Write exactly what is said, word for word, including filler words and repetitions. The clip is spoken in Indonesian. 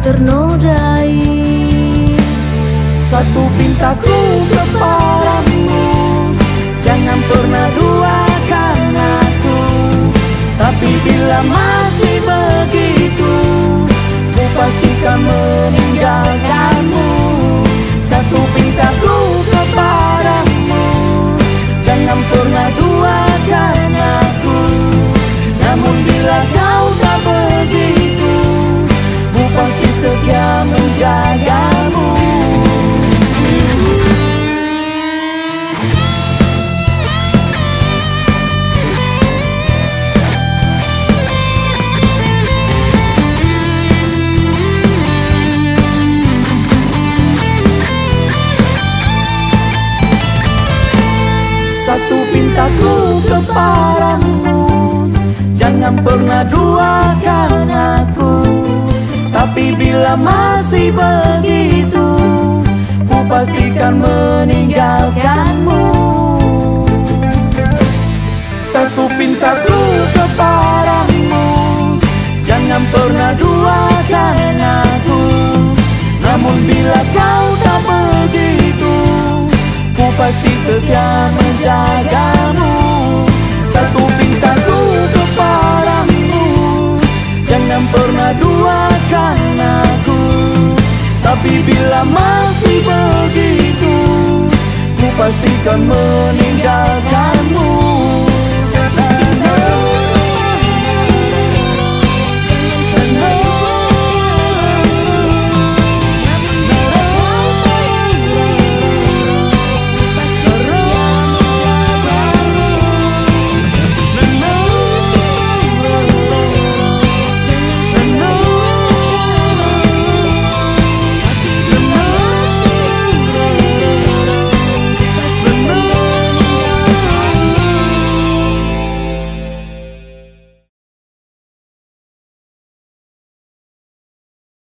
ternodai. Satu pintaku kepadamu, jangan pernah duakan aku. Tapi bila masih begitu, ku pastikan meninggalkanmu. Satu pintaku kepadamu, jangan pernah duakan aku. Namun bila kau tak begitu, ku pasti setia menjagamu. Satu pintaku kepadamu, jangan pernah duakan aku. Tapi bila masih begitu, ku pastikan meninggalkanmu. Satu pintaku kepadamu, jangan pernah duakan aku. Namun bila kau tak begitu, ku pasti setia menjagamu. Satu pintaku kepadamu, jangan pernah duakan aku. Tapi bila masih begitu, ku pastikan meninggalkanmu.